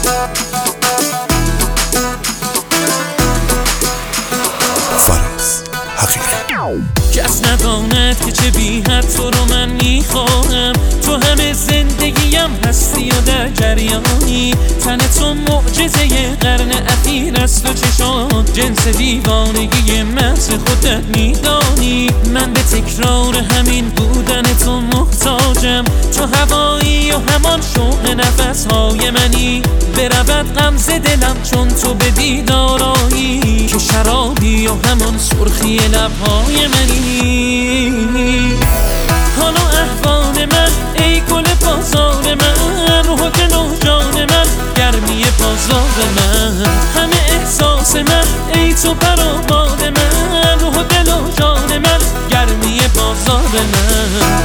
فراز حقیقی. کس نداند که چه بی حد تو رو من میخواهم، تو همه زندگیم هستی و در جریانی، تن تو معجزه قرن اخیر است و چشات جنس دیوانگی محض خودت میدانی. من به تکرار همین بودن تو محتاجم، تو هوایی و همان شوق نفسهای منی، برود غمزه دلم چون تو به دیدارایی، که شرابی و همان سرخی لبهای منی. حالا احوال من ای گل بازار من، روح و دل و جان من گرمی بازار من، همه احساس من ای تو برآباد من، روح و دل و جان من گرمی بازار من.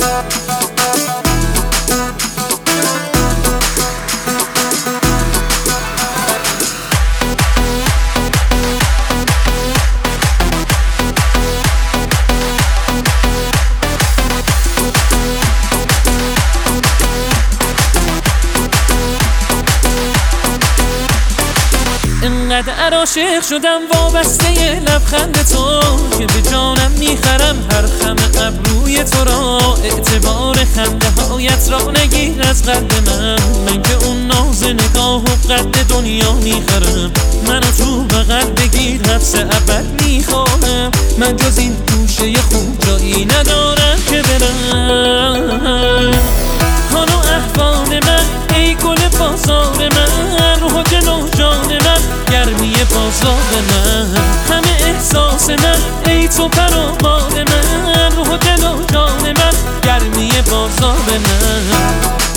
انقدر عاشق شدم وابسته لبخند تو، که به جانم میخرم هر خم ابروی تو را، اعتبار خنده هایت را نگیر از قلب من که اون ناز نگاه و قد دنیا میخرم، منو تو بغل بگیر حبس ابد میخواهم، من جز این گوشه خوب جایی ندارم که برم. حالا احوال من ای گل بازار من، روح و دل و جان من گرمی بازار من، همه احساس من ای تو برآباد من، روح و دل و جان من گرمی بازار من.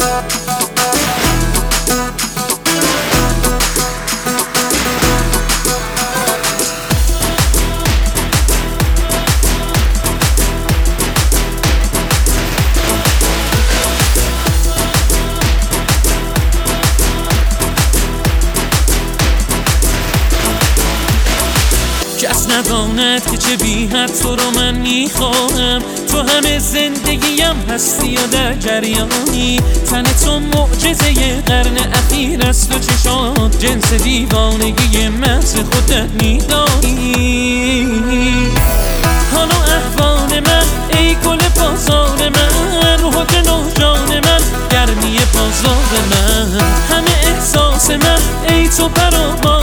کس نداند که چه بی حد تو رو من میخواهم، تو همه زندگیم هستی و در جریانی، تن تو معجزه قرن اخیر است و چشات جنس دیوانگی محض خودت میدانی. حالا احوال من ای گل بازار من، روح و دل و جان من گرمی بازار من، همه احساس من ای تو برآباد